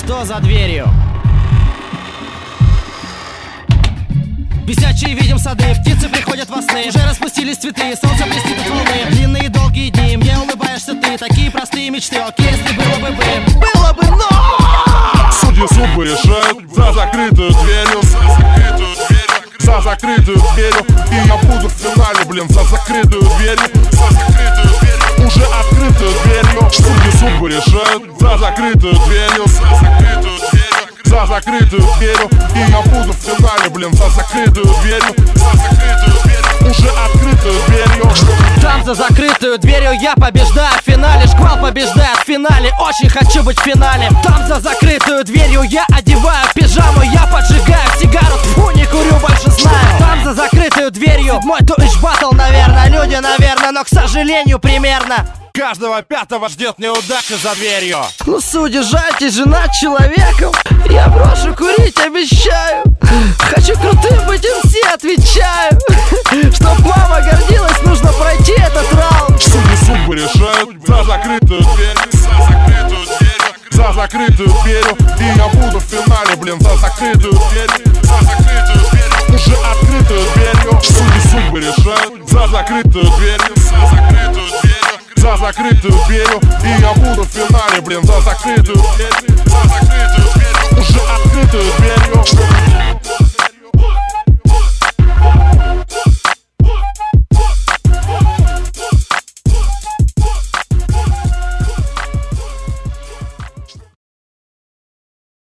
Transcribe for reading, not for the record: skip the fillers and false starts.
что за дверью? Висячие видим сады, птицы приходят во сны. Уже распустились цветы, солнце блестит от волны. Длинные долгие дни, мне улыбаешься ты. Такие простые мечты, окей, если было бы. Было бы, но... Судьи судьбы решают за закрытую дверью. За закрытую дверью. И я буду в финале, блин, за закрытую дверью. Уже открытую дверью. Судьи судьбы решают за закрытую дверью. За закрытую дверью. И я буду в финале, блин, за закрытую дверью. Уже открытую дверью. Там за закрытую дверью я побеждаю в финале. Шквал побеждает в финале, очень хочу быть в финале. Там за закрытую дверью я одеваю пижаму. Я поджигаю сигару, фу, не курю, больше знаю. Там за закрытую дверью мой туич батл, наверное. Люди, наверное, но, к сожалению, примерно Каждого пятого ждет неудача за дверью. Ну, удержайтесь же над человеком. Я брошу курить, обещаю. Хочу крутым быть, им все отвечаю. Чтоб мама гордилась, нужно пройти этот раунд. Судьи судьбы решают за закрытую дверью. За закрытую дверью. И я буду в финале, блин, за закрытую дверью. Уже открытую дверью. Судьи судьбы решают за закрытую дверью. За закрытую дверью. И я буду в финале, блин, за закрытую дверью. Уже открытую дверью.